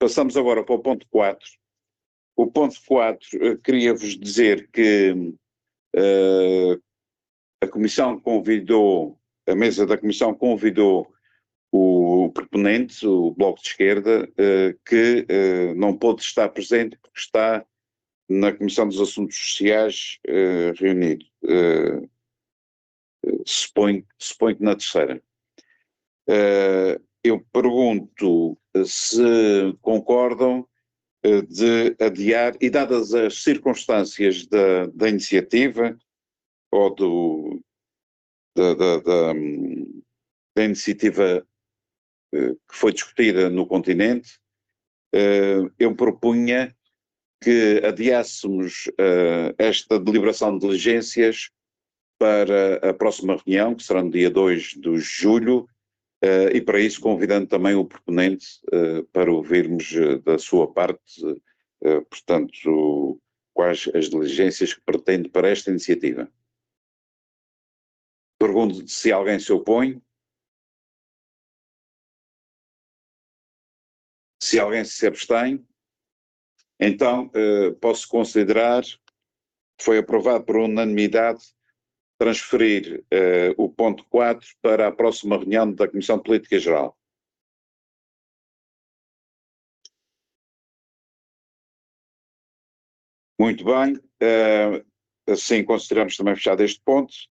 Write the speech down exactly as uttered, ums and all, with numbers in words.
Passamos agora para o ponto quatro. O ponto quatro, queria-vos dizer que uh, a Comissão convidou, a mesa da Comissão convidou o proponente, o Bloco de Esquerda, uh, que uh, não pôde estar presente porque está na Comissão dos Assuntos Sociais uh, reunido. Uh, suponho, suponho que na terceira. Uh, eu pergunto se concordam de adiar, e dadas as circunstâncias da, da iniciativa, ou do, da, da, da, da iniciativa que foi discutida no continente, eu propunha que adiássemos esta deliberação de diligências para a próxima reunião, que será no dia dois de julho, e para isso convidando também o proponente para ouvirmos da sua parte, portanto, quais as diligências que pretende para esta iniciativa. Pergunto se alguém se opõe. Se alguém se abstém, então posso considerar que foi aprovado por unanimidade transferir uh, o ponto quatro para a próxima reunião da Comissão de Política Geral. Muito bem, uh, assim consideramos também fechado este ponto.